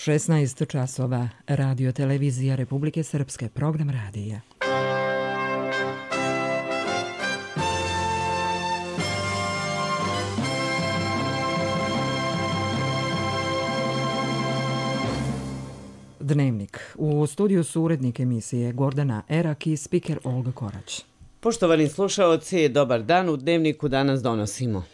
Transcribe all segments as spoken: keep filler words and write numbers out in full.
šesnaest časova, Radio Televizija Republike Srpske, program radija. Dnevnik. U studiju su urednik emisije Gordana Erak i spiker Olga Korać. Poštovani slušaoci, dobar dan. U Dnevniku danas donosimo.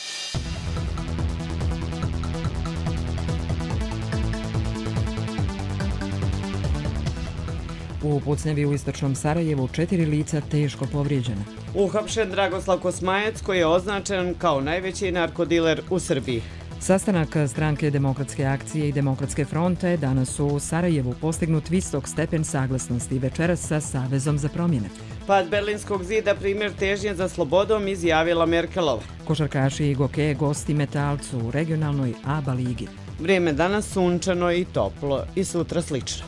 U pucnjavi u istočnom Sarajevu četiri lica teško povrijeđena. Uhapšen Dragoslav Kosmajac koji je označen kao najveći narkodiler u Srbiji. Sastanak stranke Demokratske akcije i Demokratske fronte danas su u Sarajevu postignut visok stepen saglasnosti večeras sa Savezom za promjene. Pad Berlinskog zida primjer težnje za slobodom, izjavila Merkelova. Košarkaši i Goke gosti Metalcu u regionalnoj A B A ligi. Vrijeme danas sunčano i toplo i sutra slično.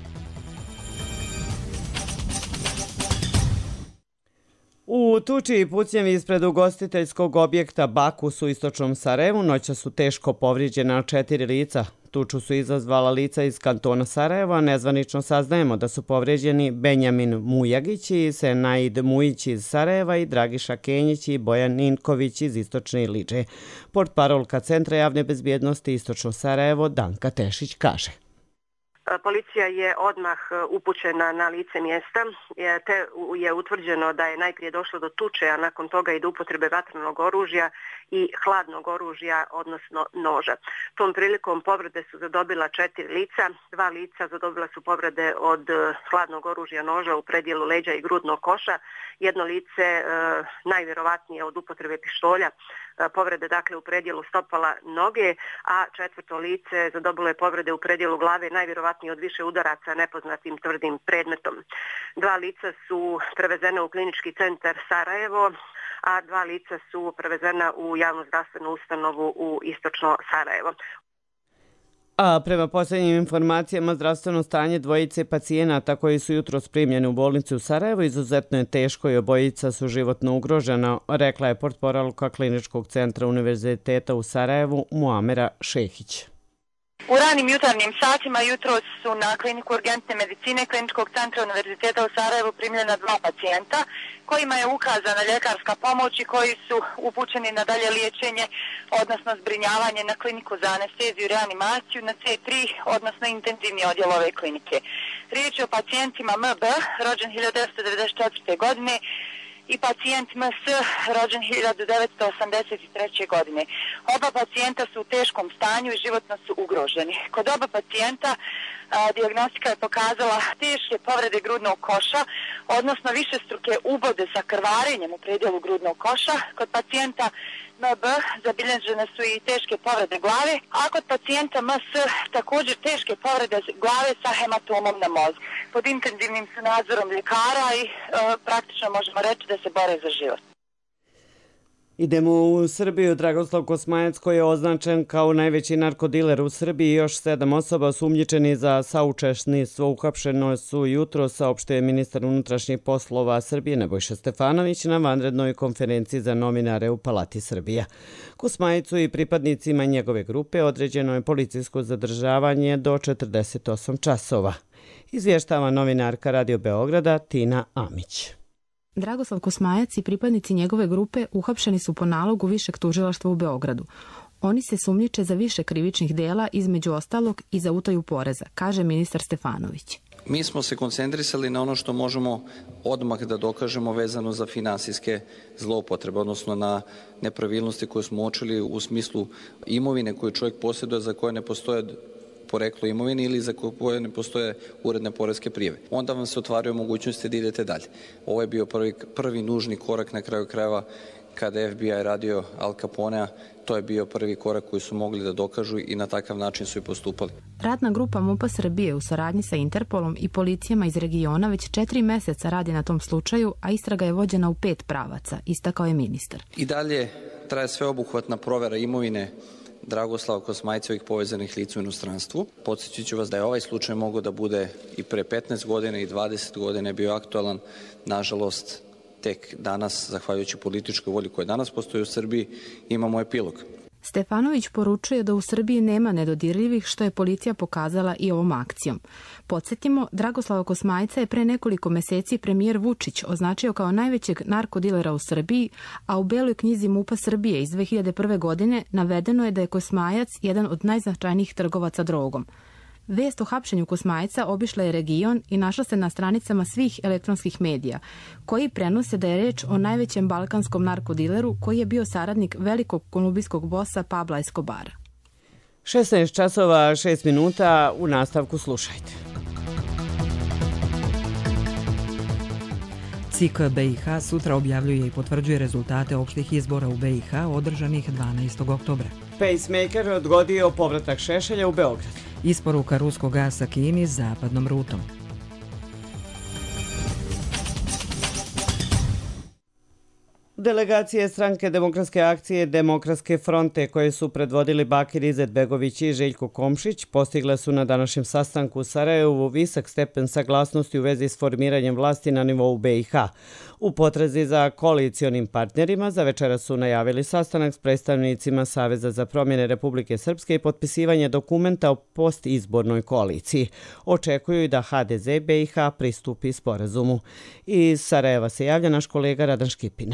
U tuči i pucnjevi ispred ugostiteljskog objekta Bakus u istočnom Sarajevu noćas su teško povrijeđena četiri lica. Tuču su izazvala lica iz kantona Sarajeva, nezvanično saznajemo da su povrijeđeni Benjamin Mujagić i Senaid Mujić iz Sarajeva i Dragiša Kenjić i Bojan Ninković iz istočne Iliđe. Portparolka Centra javne bezbjednosti istočno Sarajevo Danka Tešić kaže. Policija je odmah upućena na lice mjesta, te je utvrđeno da je najprije došlo do tuče, a nakon toga i do upotrebe vatrenog oružja i hladnog oružja, odnosno noža. Tom prilikom povrede su zadobila četiri lica, dva lica zadobila su povrede od hladnog oružja noža u predjelu leđa i grudnog koša, jedno lice najvjerovatnije od upotrebe pištolja, povrede dakle u predjelu stopala noge, a četvrto lice zadobilo je povrede u predjelu glave, najvjerovatnije od više udaraca nepoznatim tvrdim predmetom. Dva lica su prevezena u klinički centar Sarajevo, a dva lica su prevezena u javnu zdravstvenu ustanovu u istočno Sarajevo. A prema posljednjim informacijama, zdravstveno stanje dvojice pacijenata koji su jutros primljeni u bolnicu u Sarajevu izuzetno je teško i obojica su životno ugrožena, rekla je portparolka Kliničkog centra Univerziteta u Sarajevu Muamera Šehić. U ranim jutarnjim satima jutros su na kliniku urgentne medicine Kliničkog centra Univerziteta u Sarajevu primljena dva pacijenta kojima je ukazana ljekarska pomoć i koji su upućeni na dalje liječenje, odnosno zbrinjavanje na kliniku za anesteziju i reanimaciju na C tri, odnosno intenzivni odjel ove klinike. Riječ je o pacijentima M B, rođen hiljadu devetsto devedeset četvrte. godine, i pacijent M S, rođen hiljadu devetsto osamdeset treće. godine. Oba pacijenta su u teškom stanju i životno su ugroženi. Kod oba pacijenta a, dijagnostika je pokazala teške povrede grudnog koša, odnosno višestruke ubode sa krvarenjem u predjelu grudnog koša. Kod pacijenta M B zabilježene su i teške povrede glave, a kod pacijenta M S također teške povrede glave sa hematomom na mozgu. Pod intenzivnim su nadzorom ljekara i e, praktično možemo reći da se bore za život. Idemo u Srbiju. Dragoslav Kosmajac koji je označen kao najveći narkodiler u Srbiji i još sedam osoba osumnjičeni za saučesništvo uhapšeno su jutro, saopštio ministar unutrašnjih poslova Srbije Nebojša Stefanović na vanrednoj konferenciji za novinare u Palati Srbija. Kosmajicu i pripadnicima njegove grupe određeno je policijsko zadržavanje do četrdeset osam časova. Izvještava novinarka Radio Beograda Tina Amić. Dragoslav Kosmajac i pripadnici njegove grupe uhapšeni su po nalogu Višeg tužilaštva u Beogradu. Oni se sumnjiče za više krivičnih dela, između ostalog i za utaju poreza, kaže ministar Stefanović. Mi smo se koncentrisali na ono što možemo odmah da dokažemo vezano za finansijske zloupotrebe, odnosno na nepravilnosti koje smo uočili u smislu imovine koju čovjek posjeduje, za koje ne postoje poreklo imovine ili za koje ne postoje uredne poreske prijave. Onda vam se otvaraju mogućnosti da idete dalje. Ovo je bio prvi, prvi nužni korak na kraju krajeva kada je F B I radio Al Caponea. To je bio prvi korak koji su mogli da dokažu i na takav način su i postupali. Radna grupa M U P A Srbije u saradnji sa Interpolom i policijama iz regiona već četiri mjeseca radi na tom slučaju, a istraga je vođena u pet pravaca, istakao je ministar. I dalje traje sveobuhvatna provera imovine Dragoslava Kosmajca i ovih povezanih lica u inostranstvu. Podsjetit ću vas da je ovaj slučaj mogao da bude i pre petnaest godina i dvadeset godina bio aktualan. Nažalost, tek danas, zahvaljujući političkoj volji koja danas postoji u Srbiji, imamo epilog. Stefanović poručuje da u Srbiji nema nedodirljivih, što je policija pokazala i ovom akcijom. Podsjetimo, Dragoslava Kosmajca je pre nekoliko meseci premijer Vučić označio kao najvećeg narkodilera u Srbiji, a u Beloj knjizi MUP-a Srbije iz dve hiljade prve. godine navedeno je da je Kosmajac jedan od najznačajnijih trgovaca drogom. Vest o hapšenju Kosmajca obišla je region i našla se na stranicama svih elektronskih medija, koji prenose da je reč o najvećem balkanskom narkodileru koji je bio saradnik velikog kolumbijskog bosa Pabla Escobara. šesnaest časova šest minuta, u nastavku slušajte. C I K B i H sutra objavljuje i potvrđuje rezultate opštih izbora u B i H održanih dvanaestog oktobra. Pacemaker odgodio povratak Šešelja u Beograd. Isporuka ruskog gasa Kini zapadnom rutom. Delegacije Stranke demokratske akcije Demokratske fronte, koje su predvodili Bakir Izetbegović i Željko Komšić, postigle su na današnjem sastanku u Sarajevu visok stepen saglasnosti u vezi s formiranjem vlasti na nivou B i H. U potrazi za koalicionim partnerima za večera su najavili sastanak s predstavnicima Saveza za promjene Republike Srpske i potpisivanje dokumenta o postizbornoj koaliciji. Očekuju i da H D Z B i H pristupi sporazumu. Iz Sarajeva se javlja naš kolega Radan Škipina.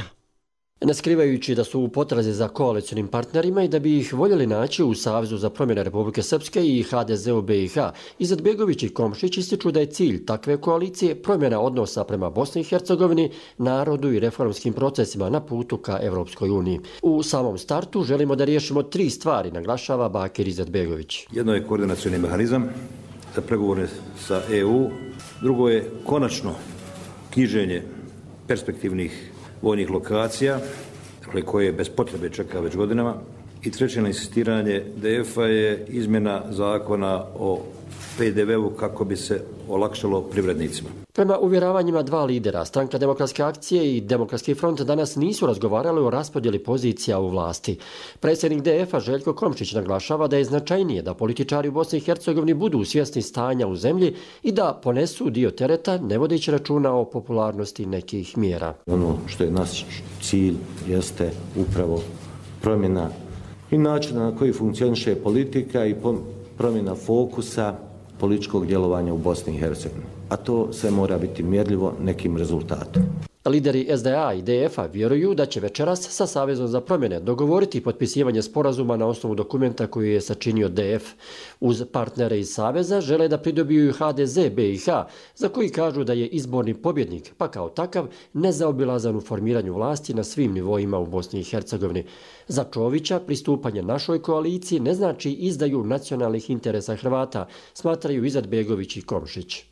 Ne skrivajući da su u potrazi za koalicionim partnerima i da bi ih voljeli naći u Savezu za promjene Republike Srpske i H D Z u B i H, Izetbegović i Komšić ističu da je cilj takve koalicije promjena odnosa prema Bosni i Hercegovini, narodu i reformskim procesima na putu ka Evropskoj uniji. U samom startu želimo da riješimo tri stvari, naglašava Bakir Izetbegović. Jedno je koordinacioni mehanizam za pregovore sa E U, drugo je konačno knjiženje perspektivnih vojnih lokacija, dakle, koje bez potrebe čeka već godinama. I treće na insistiranje D F-a je izmjena zakona o P D V-u kako bi se olakšalo privrednicima. Prema uvjeravanjima dva lidera, Stranka demokratske akcije i Demokratski front danas nisu razgovarali o raspodjeli pozicija u vlasti. Predsjednik D F-a Željko Komšić naglašava da je značajnije da političari u Bosni i Hercegovini budu svjesni stanja u zemlji i da ponesu dio tereta, ne vodeći računa o popularnosti nekih mjera. Ono što je naš cilj jeste upravo promjena i načina na koji funkcioniše politika i promjena fokusa političkog djelovanja u Bosni i Hercegovini. A to sve mora biti mjerljivo nekim rezultatom. Lideri S D A i D F-a vjeruju da će večeras sa Savezom za promjene dogovoriti potpisivanje sporazuma na osnovu dokumenta koji je sačinio D F. Uz partnere iz Saveza žele da pridobiju H D Z B i H, za koji kažu da je izborni pobjednik, pa kao takav nezaobilazan u formiranju vlasti na svim nivoima u Bosni i Hercegovini. Za Čovića pristupanje našoj koaliciji ne znači izdaju nacionalnih interesa Hrvata, smatraju Izetbegović i Komšić.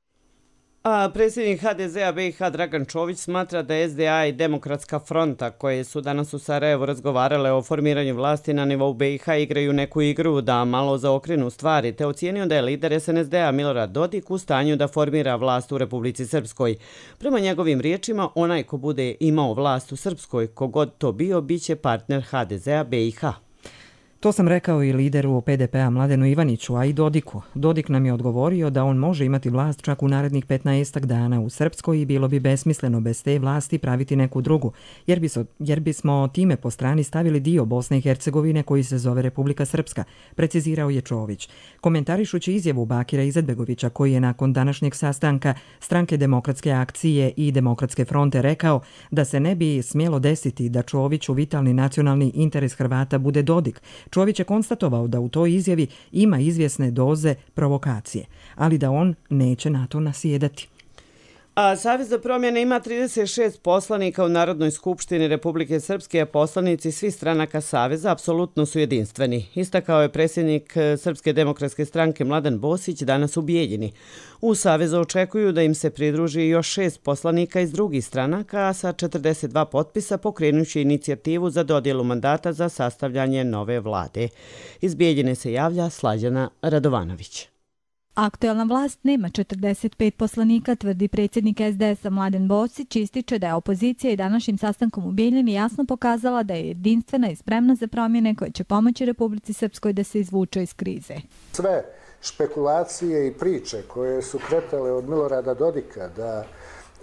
A predsjednik H D Z-a B i H Dragan Čović smatra da S D A i Demokratska fronta, koje su danas u Sarajevu razgovarale o formiranju vlasti na nivou B i H, igraju neku igru da malo zaokrenu stvari, te ocijenio da je lider S N S D-a Milorad Dodik u stanju da formira vlast u Republici Srpskoj. Prema njegovim riječima, onaj ko bude imao vlast u Srpskoj, kogod to bio, bit će partner H D Z-a B i H. To sam rekao i lideru P D P-a Mladenu Ivaniću, a i Dodiku. Dodik nam je odgovorio da on može imati vlast čak u narednih petnaestak dana u Srpskoj i bilo bi besmisleno bez te vlasti praviti neku drugu, jer, bi so, jer bismo time po strani stavili dio Bosne i Hercegovine koji se zove Republika Srpska, precizirao je Čović. Komentarišući izjavu Bakira Izetbegovića, koji je nakon današnjeg sastanka Stranke demokratske akcije i Demokratske fronte rekao da se ne bi smjelo desiti da Čović u vitalni nacionalni interes Hrvata bude Dodik, Čović je konstatovao da u toj izjavi ima izvjesne doze provokacije, ali da on neće na to nasjedati. A Savez za promjene ima trideset šest poslanika u Narodnoj skupštini Republike Srpske, a poslanici svih stranaka Saveza apsolutno su jedinstveni. Istakao je predsjednik Srpske demokratske stranke Mladen Bosić danas u Bijeljini. U Savezu očekuju da im se pridruži još šest poslanika iz drugih stranaka, a sa četrdeset dva potpisa pokrenući inicijativu za dodjelu mandata za sastavljanje nove vlade. Iz Bijeljine se javlja Slađana Radovanović. Aktuelna vlast nema četrdeset pet poslanika, tvrdi predsjednik S D S-a Mladen Bosić, ističe da je opozicija i današnjim sastankom u Bijeljini jasno pokazala da je jedinstvena i spremna za promjene koje će pomoći Republici Srpskoj da se izvuče iz krize. Sve špekulacije i priče koje su kretale od Milorada Dodika da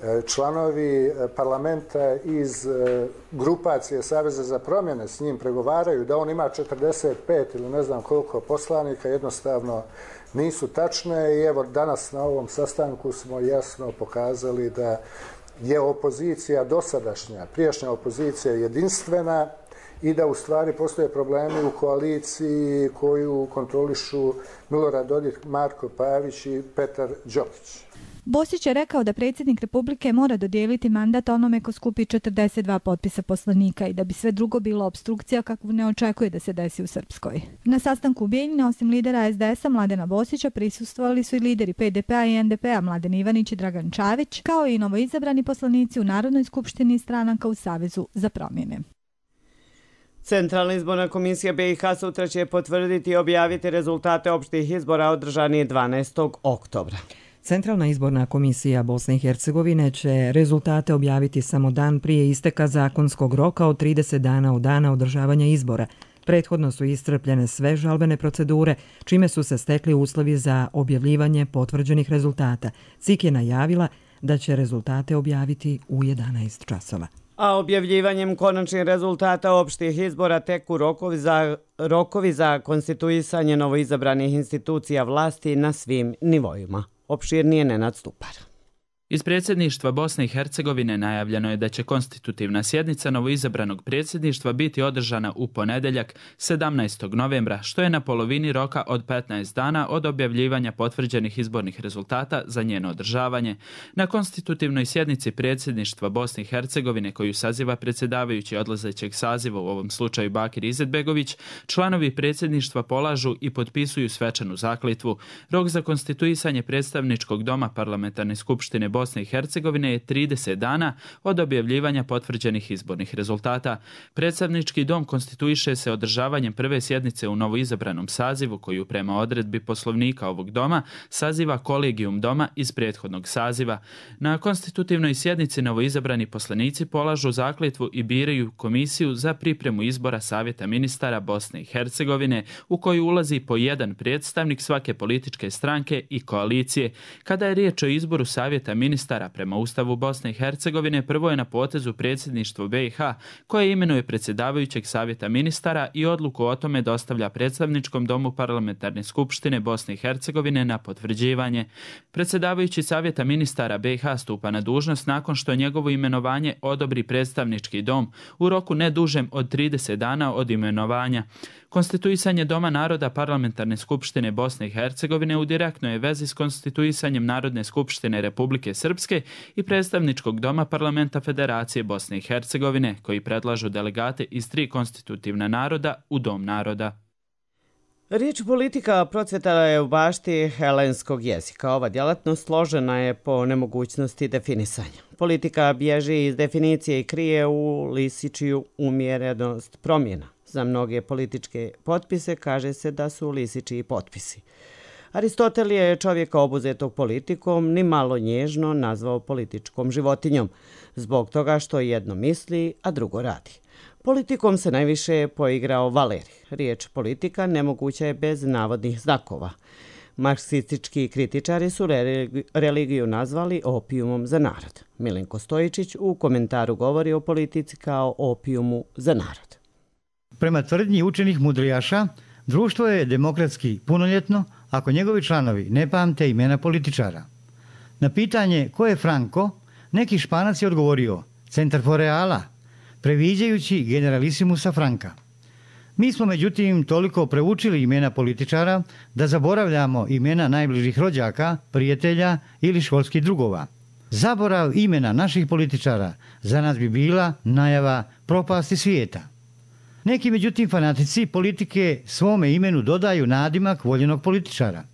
članovi parlamenta iz grupacije Saveza za promjene s njim pregovaraju, da on ima četrdeset pet ili ne znam koliko poslanika, jednostavno nisu tačne. I evo danas na ovom sastanku smo jasno pokazali da je opozicija dosadašnja, prijašnja opozicija jedinstvena i da u stvari postoje problemi u koaliciji koju kontrolišu Milorad Dodik, Marko Pavić i Petar Đokić. Bosić je rekao da predsjednik Republike mora dodijeliti mandat onome ko skupi četrdeset dva potpisa poslanika i da bi sve drugo bilo opstrukcija kakvu ne očekuje da se desi u Srpskoj. Na sastanku u Bijeljini, osim lidera es de es a Mladena Bosića, prisustvovali su i lideri pe de pe a i en de pe a Mladen Ivanić i Dragan Čavić, kao i novoizabrani poslanici u Narodnoj skupštini stranaka u Savezu za promjene. Centralna izborna komisija be i ha sutra će potvrditi i objaviti rezultate opštih izbora održanih dvanaestog oktobra. Centralna izborna komisija Bosne i Hercegovine će rezultate objaviti samo dan prije isteka zakonskog roka od trideset dana od dana održavanja izbora. Prethodno su iscrpljene sve žalbene procedure, čime su se stekli uslovi za objavljivanje potvrđenih rezultata. C I K je najavila da će rezultate objaviti u jedanaest časova. A objavljivanjem konačnih rezultata opštih izbora teku rokovi za, rokovi za konstituisanje novoizabranih institucija vlasti na svim nivoima. Opširnije Nenad Stupar. Iz predsjedništva Bosne i Hercegovine najavljeno je da će konstitutivna sjednica novoizabranog predsjedništva biti održana u ponedjeljak sedamnaestog novembra, što je na polovini roka od petnaest dana od objavljivanja potvrđenih izbornih rezultata za njeno održavanje. Na konstitutivnoj sjednici predsjedništva Bosne i Hercegovine, koju saziva predsjedavajući odlazećeg saziva, u ovom slučaju Bakir Izetbegović, članovi predsjedništva polažu i potpisuju svečanu zakletvu. Rok za konstituisanje predstavničkog doma Parlamentarne skupštine Bosne i Hercegovine je trideset dana od objavljivanja potvrđenih izbornih rezultata. Predstavnički dom konstituiše se održavanjem prve sjednice u novoizabranom sazivu, koju prema odredbi poslovnika ovog doma saziva kolegijum doma iz prethodnog saziva. Na konstitutivnoj sjednici novoizabrani poslanici polažu zakletvu i biraju komisiju za pripremu izbora Savjeta ministara Bosne i Hercegovine, u koju ulazi po jedan predstavnik svake političke stranke i koalicije. Kada je riječ o izboru Savjeta ministara prema Ustavu Bosne i Hercegovine, prvo je na potezu predsjedništvo be i ha, koje imenuje predsjedavajućeg Savjeta ministara i odluku o tome dostavlja predstavničkom domu Parlamentarne skupštine Bosne i Hercegovine na potvrđivanje. Predsjedavajući Savjeta ministara be i ha stupa na dužnost nakon što njegovo imenovanje odobri predstavnički dom u roku ne dužem od trideset dana od imenovanja. Konstituisanje Doma naroda Parlamentarne skupštine Bosne i Hercegovine u direktnoj je vezi s konstituisanjem Narodne skupštine Republike Srpske i predstavničkog doma Parlamenta Federacije Bosne i Hercegovine, koji predlažu delegate iz tri konstitutivna naroda u Dom naroda. Riječ politika procvjetala je u bašti helenskog jezika. Ova djelatnost složena je po nemogućnosti definisanja. Politika bježi iz definicije i krije u lisičiju umjerenost promjena. Za mnoge političke potpise kaže se da su lisičiji potpisi. Aristotel je čovjeka obuzetog politikom ni malo nježno nazvao političkom životinjom, zbog toga što jedno misli, a drugo radi. Politikom se najviše poigrao Valeri. Riječ politika nemoguća je bez navodnih znakova. Marksistički kritičari su religiju nazvali opijumom za narod. Milenko Stojičić u komentaru govori o politici kao opijumu za narod. Prema tvrdnji učenih mudrijaša, društvo je demokratski punoljetno ako njegovi članovi ne pamte imena političara. Na pitanje ko je Franco, neki Španac je odgovorio Centar for Reala, previđajući generalisimusa Franka. Mi smo međutim toliko preučili imena političara da zaboravljamo imena najbližih rođaka, prijatelja ili školskih drugova. Zaborav imena naših političara za nas bi bila najava propasti svijeta. Neki međutim fanatici politike svome imenu dodaju nadimak voljenog političara.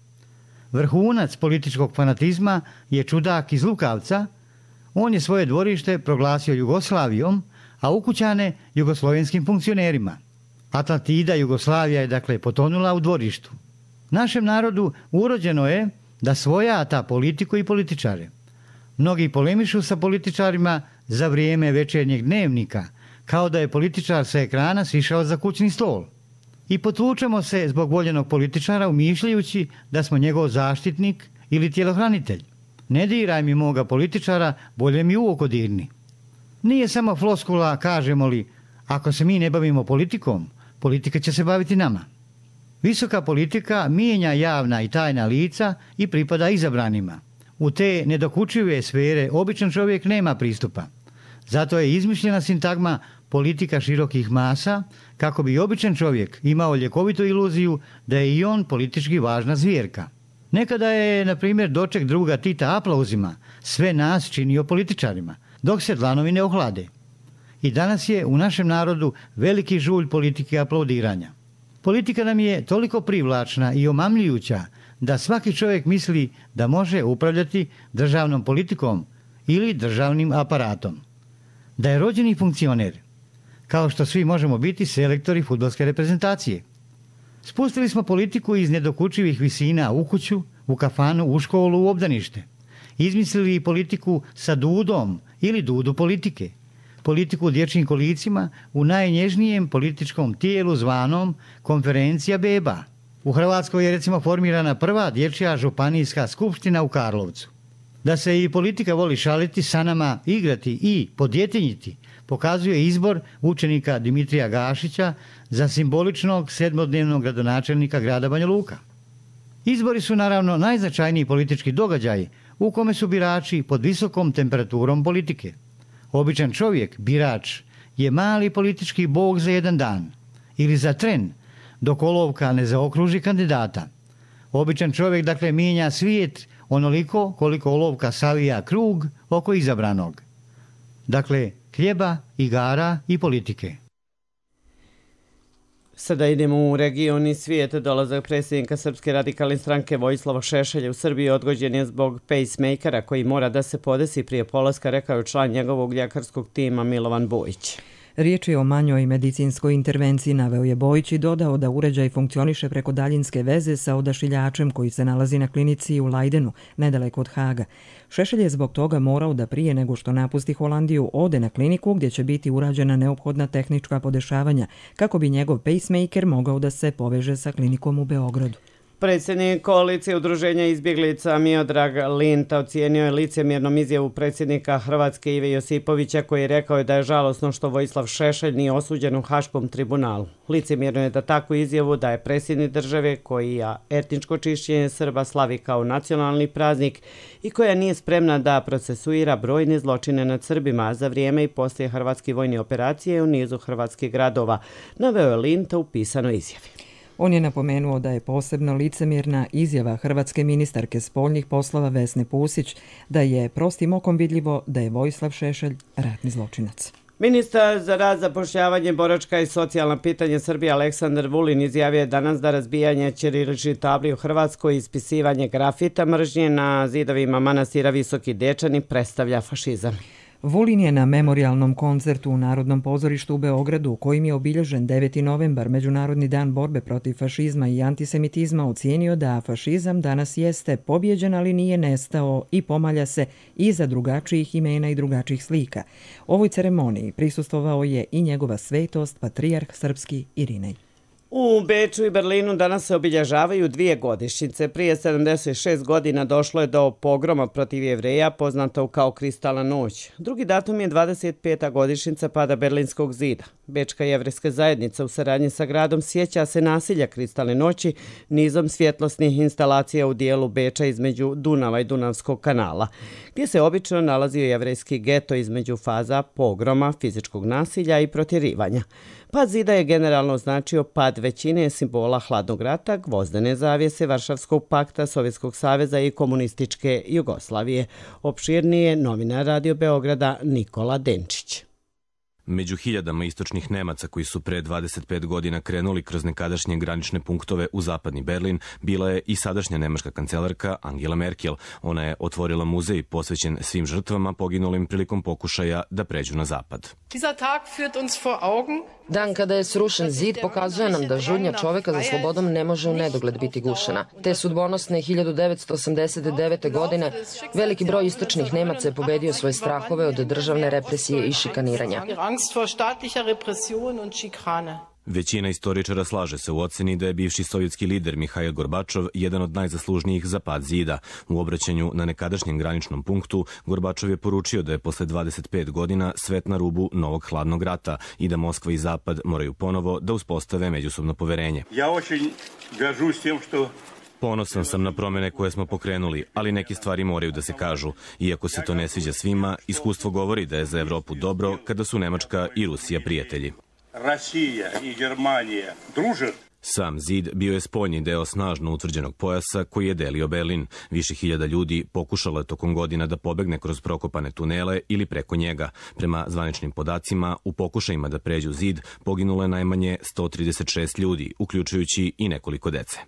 Vrhunac političkog fanatizma je čudak iz Lukavca. On je svoje dvorište proglasio Jugoslavijom, a ukućane jugoslovenskim funkcionerima. Atlantida Jugoslavija je dakle potonula u dvorištu. Našem narodu urođeno je da svojata politiku i političare. Mnogi polemišu sa političarima za vrijeme večernjeg dnevnika, kao da je političar sa ekrana sišao za kućni stol. I potvučemo se zbog voljenog političara umišljajući da smo njegov zaštitnik ili tjelohranitelj. Ne diraj mi moga političara, bolje mi u oko dirni. Nije samo floskula, kažemo li, ako se mi ne bavimo politikom, politika će se baviti nama. Visoka politika mijenja javna i tajna lica i pripada izabranima. U te nedokučive sfere običan čovjek nema pristupa. Zato je izmišljena sintagma politika širokih masa, kako bi običan čovjek imao ljekovitu iluziju da je i on politički važna zvjerka. Nekada je, na primjer, doček druga Tita aplauzima sve nas činio političarima, dok se dlanovi ne ohlade. I danas je u našem narodu veliki žulj politike aplaudiranja. Politika nam je toliko privlačna i omamljujuća da svaki čovjek misli da može upravljati državnom politikom ili državnim aparatom. Da je rođeni funkcioner, kao što svi možemo biti selektori fudbalske reprezentacije. Spustili smo politiku iz nedokučivih visina u kuću, u kafanu, u školu, u obdanište. Izmislili politiku sa dudom ili dudu politike. Politiku u dječjim kolicima u najnježnijem političkom tijelu zvanom konferencija beba. U Hrvatskoj je recimo formirana prva dječja županijska skupština u Karlovcu. Da se i politika voli šaliti, sa nama igrati i podjetinjiti, pokazuje izbor učenika Dimitrija Gašića za simboličnog sedmodnevnog gradonačelnika grada Banja Luka. Izbori su naravno najznačajniji politički događaj u kome su birači pod visokom temperaturom politike. Običan čovjek, birač, je mali politički bog za jedan dan ili za tren, dok olovka ne zaokruži kandidata. Običan čovjek, dakle, mijenja svijet onoliko koliko olovka savija krug oko izabranog. Dakle, hljeba, igara i politike. Sada idemo u region i svijet. Dolazak predsjednika Srpske radikalne stranke Vojislava Šešelja u Srbiji odgođen je zbog pacemakera koji mora da se podesi prije polaska, rekao je član njegovog ljekarskog tima Milovan Bojić. Riječ je o manjoj medicinskoj intervenciji, naveo je Bojić i dodao da uređaj funkcioniše preko daljinske veze sa odašiljačem koji se nalazi na klinici u Leidenu, nedaleko od Haga. Šešelj je zbog toga morao da prije nego što napusti Holandiju ode na kliniku gdje će biti urađena neophodna tehnička podešavanja kako bi njegov pacemaker mogao da se poveže sa klinikom u Beogradu. Predsjednik koalicije udruženja izbjeglica Miodrag Linta ocijenio je licemjernom izjavu predsjednika Hrvatske Ive Josipovića koji je rekao da je žalosno što Vojislav Šešelj nije osuđen u Haškom tribunalu. Licemjerno je da takvu izjavu daje predsjednik države koji etničko čišćenje Srba slavi kao nacionalni praznik i koja nije spremna da procesuira brojne zločine nad Srbima za vrijeme i poslije hrvatske vojne operacije u nizu hrvatskih gradova, naveo je Linta u pisanoj izjavi. On je napomenuo da je posebno licemjerna izjava hrvatske ministarke spoljnih poslova Vesne Pusić da je prostim okom vidljivo da je Vojislav Šešelj ratni zločinac. Ministar za rad, zapošljavanje, boračka i socijalna pitanja Srbije Aleksandar Vulin izjavio je danas da razbijanje ćiriličnih tabli u Hrvatskoj i ispisivanje grafita mržnje na zidovima manastira Visoki Dečani predstavlja fašizam. Vulin je na memorialnom koncertu u Narodnom pozorištu u Beogradu, kojim je obilježen deveti novembar, Međunarodni dan borbe protiv fašizma i antisemitizma, ocijenio da fašizam danas jeste pobjeđen, ali nije nestao i pomalja se iza drugačijih imena i drugačijih slika. Ovoj ceremoniji prisustvovao je i njegova svetost, patrijarh srpski Irinej. U Beču i Berlinu danas se obilježavaju dvije godišnjice. Prije sedamdeset šest godina došlo je do pogroma protiv Jevreja, poznato kao Kristalna noć. Drugi datum je dvadeset peta godišnjica pada Berlinskog zida. Bečka jevrejska zajednica u saradnji sa gradom sjeća se nasilja Kristalne noći nizom svjetlosnih instalacija u dijelu Beča između Dunava i Dunavskog kanala, gdje se obično nalazio jevrejski geto između faza pogroma, fizičkog nasilja i protjerivanja. Pad zida je generalno značio pad većine simbola hladnog rata, gvozdene zavjese, Varšavskog pakta, Sovjetskog saveza i komunističke Jugoslavije. Opširnije novinar Radio Beograda Nikola Denčić. Među hiljadama istočnih Nemaca koji su pre dvadeset pet godina krenuli kroz nekadašnje granične punktove u zapadni Berlin, bila je i sadašnja nemačka kancelarka Angela Merkel. Ona je otvorila muzej posvećen svim žrtvama poginulim prilikom pokušaja da pređu na zapad. Dan kada je srušen zid pokazuje nam da žudnja čoveka za slobodom ne može u nedogled biti gušena. Te sudbonosne hiljadu devetsto osamdeset devete. godine veliki broj istočnih Nemaca je pobedio svoje strahove od državne represije i šikaniranja. Većina istoričara slaže se u oceni da je bivši sovjetski lider Mihail Gorbačov jedan od najzaslužnijih za pad zida. U obraćanju na nekadašnjem graničnom punktu Gorbačov je poručio da je posle dvadeset pet godina svet na rubu novog hladnog rata i da Moskva i Zapad moraju ponovo da uspostave međusobno poverenje. Ja очень горжусь тем, что Ponosan sam na promene koje smo pokrenuli, ali neke stvari moraju da se kažu. Iako se to ne sviđa svima, iskustvo govori da je za Evropu dobro kada su Nemačka i Rusija prijatelji. Россия и Германия дружат. Sam zid bio je spoljni deo snažno utvrđenog pojasa koji je delio Berlin. Više hiljada ljudi pokušalo je tokom godina da pobegne kroz prokopane tunele ili preko njega. Prema zvaničnim podacima, u pokušajima da pređu zid poginulo je najmanje sto trideset šest ljudi, uključujući i nekoliko dece.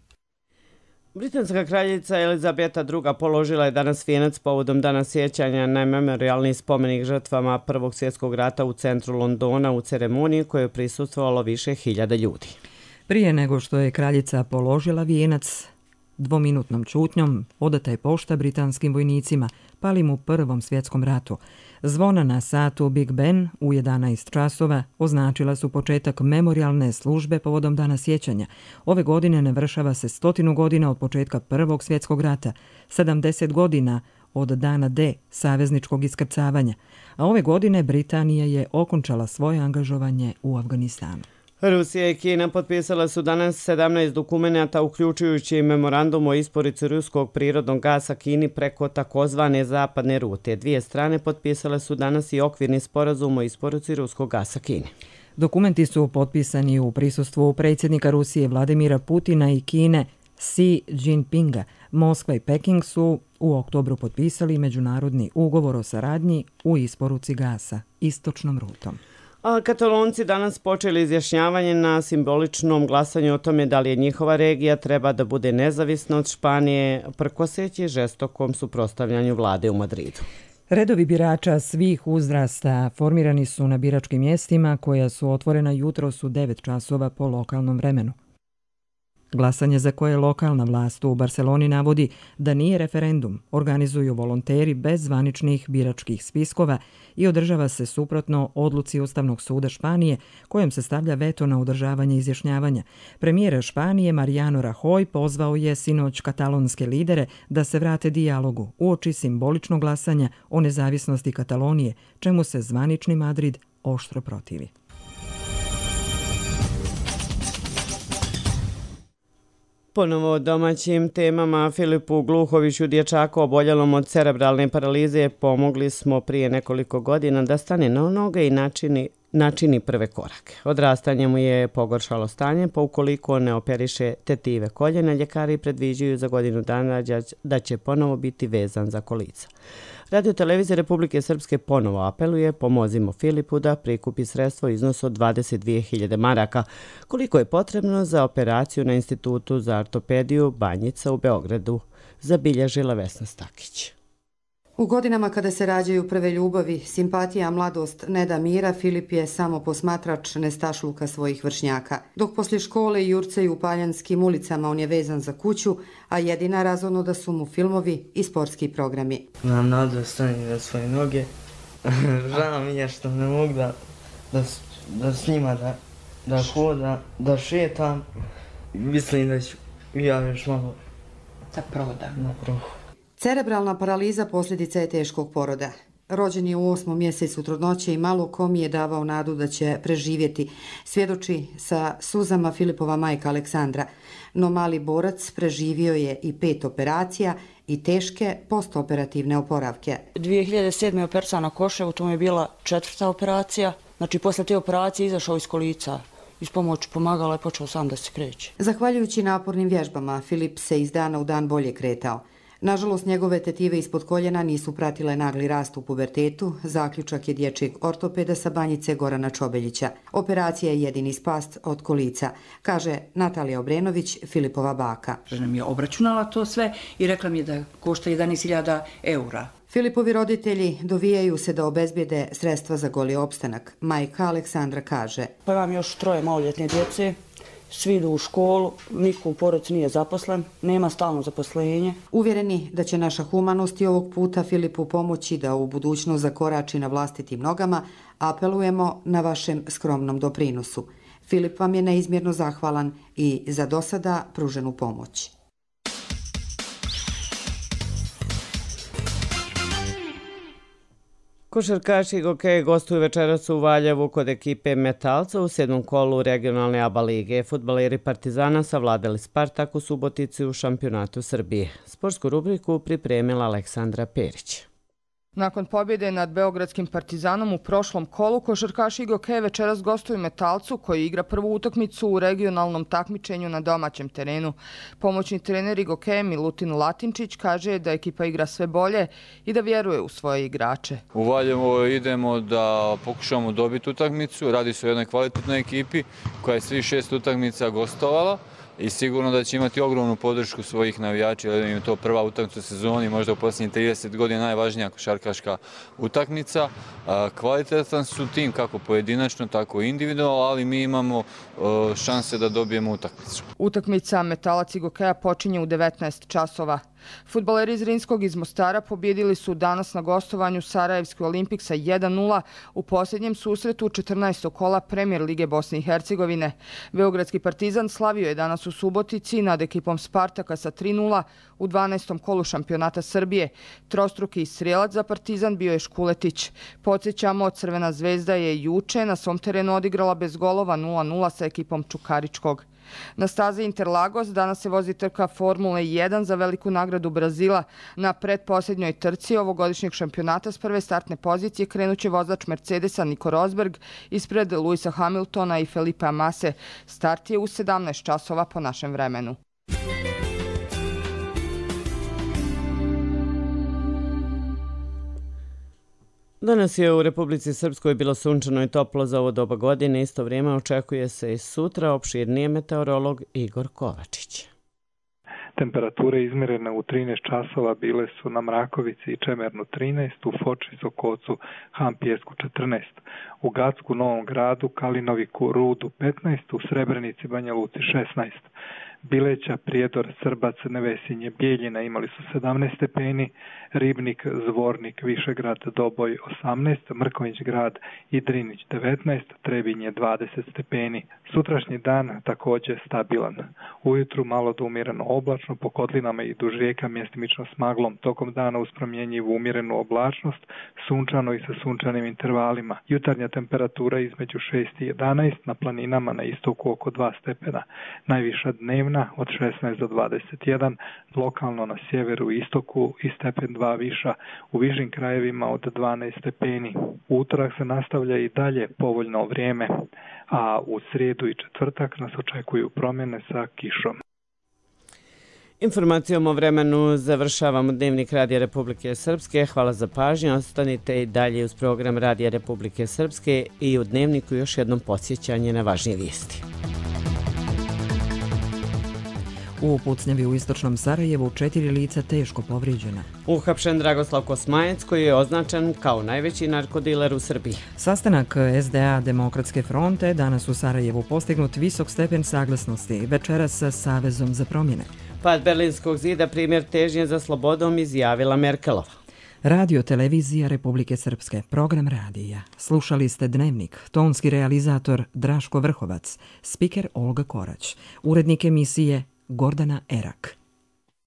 Britanska kraljica Elizabeta druga. položila je danas vijenac povodom dana sjećanja na memorijalni spomenik žrtvama Prvog svjetskog rata u centru Londona u ceremoniji kojoj je prisustvovalo više hiljada ljudi. Prije nego što je kraljica položila vijenac, dvominutnom ćutnjom odata je pošta britanskim vojnicima palim u Prvom svjetskom ratu. Zvona na satu Big Ben u jedanaest časova označila su početak memorijalne službe povodom dana sjećanja. Ove godine navršava se stotinu godina od početka Prvog svjetskog rata, sedamdeset godina od dana D savezničkog iskrcavanja, a ove godine Britanija je okončala svoje angažovanje u Afganistanu. Rusija i Kina potpisala su danas sedamnaest dokumenata, uključujući memorandum o isporuci ruskog prirodnog gasa Kini preko takozvane zapadne rute. Dvije strane potpisale su danas i okvirni sporazum o isporuci ruskog gasa Kini. Dokumenti su potpisani u prisustvu predsjednika Rusije Vladimira Putina i Kine Xi Jinpinga. Moskva i Peking su u oktobru potpisali međunarodni ugovor o saradnji u isporuci gasa istočnom rutom. A Katalonci danas počeli izjašnjavanje na simboličnom glasanju o tome da li je njihova regija treba da bude nezavisna od Španije, prkoseći žestokom suprotstavljanju vlade u Madridu. Redovi birača svih uzrasta formirani su na biračkim mjestima koja su otvorena jutros u devet časova po lokalnom vremenu. Glasanje za koje lokalna vlast u Barceloni navodi da nije referendum, organizuju volonteri bez zvaničnih biračkih spiskova i održava se suprotno odluci Ustavnog suda Španije kojem se stavlja veto na održavanje izjašnjavanja. Premijer Španije Mariano Rajoy pozvao je sinoć katalonske lidere da se vrate dijalogu uoči simboličnog glasanja o nezavisnosti Katalonije, čemu se zvanični Madrid oštro protivi. Ponovo o domaćim temama. Filipu Gluhoviću, dječaku oboljelom od cerebralne paralize, pomogli smo prije nekoliko godina da stane na noge i načini, načini prve korake. Odrastanje mu je pogoršalo stanje, pa ukoliko ne operiše tetive koljena, ljekari predviđaju za godinu dana da će ponovo biti vezan za kolica. Radio televizija Republike Srpske ponovo apeluje, pomozimo Filipu da prikupi sredstvo u iznosu od dvadeset dvije hiljade maraka, koliko je potrebno za operaciju na Institutu za ortopediju Banjica u Beogradu, zabilježila Vesna Stakić. U godinama kada se rađaju prve ljubavi, simpatija, mladost ne da mira, Filip je samo posmatrač nestašluka svojih vršnjaka. Dok poslije škole jurcaju u Paljanskim ulicama, on je vezan za kuću, a jedina razonoda su mu filmovi i sportski programi. Imam nadu da stanem na svoje noge. Žao mi je što ne mogu da, da, da s njima da, da hoda, da šetam. Mislim da ću ja još malo da prodam. Da prodam. Cerebralna paraliza posljedica je teškog poroda. Rođen je u osmom mjesecu trudnoće i malo ko mi je davao nadu da će preživjeti, svjedoči sa suzama Filipova majka Aleksandra. No mali borac preživio je i pet operacija i teške postoperativne oporavke. dvije hiljade sedme operacija na Koševu, to mi je bila četvrta operacija. Znači, posle te operacije izašao iz kolica. Iz pomoći pomagala je počeo sam da se kreće. Zahvaljujući napornim vježbama, Filip se iz dana u dan bolje kretao. Nažalost, njegove tetive ispod koljena nisu pratile nagli rast u pubertetu, zaključak je dječjeg ortopeda sa Banjice Gorana Čobeljića. Operacija je jedini spas od kolica, kaže Natalija Obrenović, Filipova baka. Žena mi je obračunala to sve i rekla mi je da košta jedanaest hiljada eura. Filipovi roditelji dovijaju se da obezbijede sredstva za goli opstanak. Majka Aleksandra kaže: Pa imam još troje maloljetne djece. Svi idu u školu, niko u porodici nije zaposlen, nema stalno zaposlenje. Uvjereni da će naša humanost i ovog puta Filipu pomoći da u budućnost zakorači na vlastitim nogama, apelujemo na vašem skromnom doprinosu. Filip vam je neizmjerno zahvalan i za do sada pruženu pomoć. Košarkaši Gokej gostuju večeras u Valjevu kod ekipe Metalca u sedmom kolu regionalne A B A lige. Fudbaleri Partizana savladali Spartak u Subotici u šampionatu Srbije. Sportsku rubriku pripremila Aleksandra Perić. Nakon pobjede nad Beogradskim Partizanom u prošlom kolu, košarkaši Gokeja večeras gostuju Metalcu koji igra prvu utakmicu u regionalnom takmičenju na domaćem terenu. Pomoćni trener Gokeja Milutin Latinčić kaže da ekipa igra sve bolje i da vjeruje u svoje igrače. U Valjevo idemo da pokušamo dobiti utakmicu. Radi se o jednoj kvalitetnoj ekipi koja je svih šest utakmica gostovala. I sigurno da će imati ogromnu podršku svojih navijača, jer im je to prva utakmica u sezoni, možda u posljednjih trideset godina najvažnija košarkaška utakmica. Kvalitetan su tim kako pojedinačno, tako i individualno, ali mi imamo šanse da dobijemo utakmicu. Utakmica Metalac i Gokeja počinje u devetnaest časova. Fudbaleri iz Rinskog iz Mostara pobjedili su danas na gostovanju Sarajevski Olimpik sa jedan nula u posljednjem susretu četrnaestog kola Premijer Lige Bosne i Hercegovine. Beogradski Partizan slavio je danas u Subotici nad ekipom Spartaka sa tri nula u dvanaestom kolu šampionata Srbije. Trostruki strelac za Partizan bio je Škuletić. Podsjećamo, Crvena zvezda je juče na svom terenu odigrala bez golova nula nula sa ekipom Čukaričkog. Na stazi Interlagos danas se vozi trka Formule jedan za veliku nagradu Brazila. Na pretposljednjoj trci ovogodišnjeg šampionata s prve startne pozicije krenuće vozač Mercedesa Nico Rosberg ispred Luisa Hamiltona i Felipe Mase. Start je u sedamnaest časova po našem vremenu. Danas je u Republici Srpskoj bilo sunčano i toplo za ovo doba godine. Isto vrijeme očekuje se i sutra. Opširnije meteorolog Igor Kovačić. Temperature izmjerene u trinaest časova bile su na Mrakovici i Čemernu trinaest, u Foči, Sokocu, Han Pijesku četrnaest, u Gacku, Novom Gradu, Kalinoviku, Rudu petnaest, u Srebrenici, Banja Luci šesnaest. Bileća, Prijedor, Srbac, Nevesinje, Bijeljina imali su sedamnaest stepeni, Ribnik, Zvornik, Višegrad, Doboj osamnaest, Mrkonjić grad i Drinić devetnaest, Trebinje dvadeset stepeni. Sutrašnji dan također stabilan. Ujutru malo do umjereno oblačno, po kotlinama i duž rijeka mjestimično s maglom. Tokom dana uz promjenjivu umjerenu oblačnost, sunčano i sa sunčanim intervalima. Jutarnja temperatura između šest i jedanaest, na planinama na istoku oko dva stepena. Najviša dnevna od šesnaest do dvadeset jedan, lokalno na sjeveru i istoku i stepen dva viša, u višim krajevima od dvanaest stepeni. U utorak se nastavlja i dalje povoljno vrijeme, a u srijedu i četvrtak nas očekuju promjene sa kišom. Informacijom o vremenu završavamo Dnevnik Radija Republike Srpske. Hvala za pažnju. Ostanite i dalje uz program Radija Republike Srpske i u Dnevniku još jednom podsjećanje na važnije vijesti. U pucnjavi u istočnom Sarajevu četiri lica teško povrijeđena. Uhapšen Dragoslav Kosmajec koji je označen kao najveći narkodiler u Srbiji. Sastanak S D A Demokratske fronte danas u Sarajevu postignut visok stepen saglasnosti, večeras sa Savezom za promjene. Pad Berlinskog zida primjer težnje za slobodom, izjavila Merkelova. Radio Televizija Republike Srpske, program radija. Slušali ste Dnevnik, tonski realizator Draško Vrhovac, spiker Olga Korać, urednik emisije Gordana Erak.